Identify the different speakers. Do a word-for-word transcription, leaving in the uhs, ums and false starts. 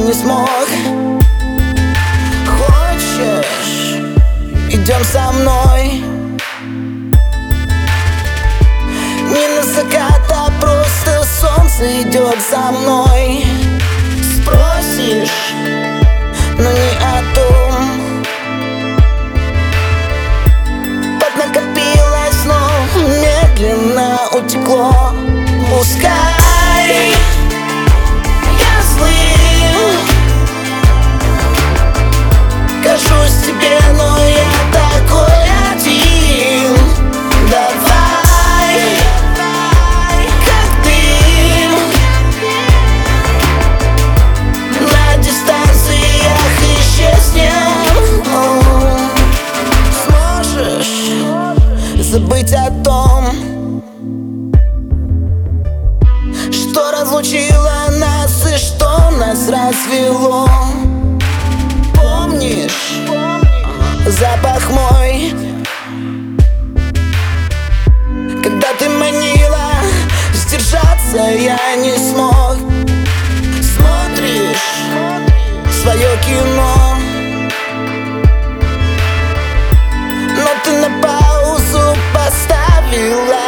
Speaker 1: не смог. Хочешь, идем со мной? Не на закат, а просто солнце идет за мной. Спросишь, но не о том. Поднакопилось, но медленно утекло. Пускай я злым кажусь тебе, но я такой один. Давай, как дым, на дистанциях исчезнем. Сможешь забыть о том, что разлучило нас и что нас развело? Помнишь запах мой, когда ты манила, сдержаться я не смог. Смотришь свое кино, но ты на паузу поставила